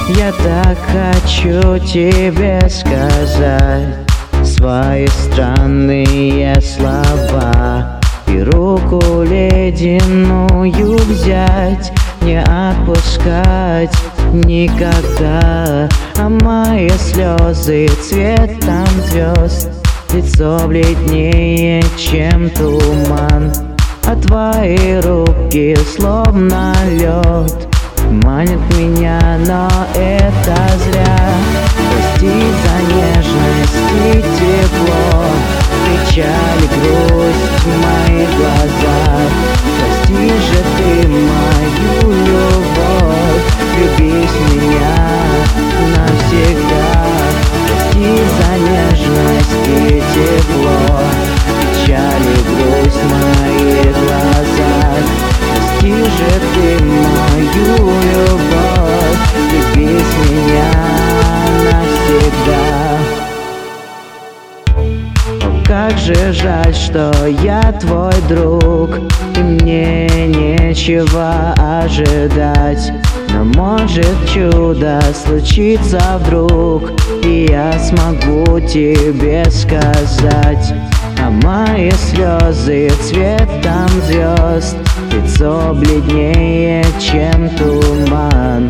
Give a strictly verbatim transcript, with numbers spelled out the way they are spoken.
Я так хочу тебе сказать свои странные слова и руку ледяную взять, не отпускать никогда. А мои слезы цветом звезд, лицо бледнее, чем туман, а твои руки словно лед манят меня, но это зря. Прости за нежность и тепло, печаль и грусть в моих глазах. Прости же ты мою любовь, влюбись в меня навсегда. Прости за нежность и тепло, печаль и грусть в моих глазах. Прости же ты мою любовь, влюбись в меня навсегда. О, как же жаль, что я твой друг, и мне нечего ожидать. Но может чудо случится вдруг, и я смогу тебе сказать. А мои слезы цветом звезд, лицо бледнее, чем туман,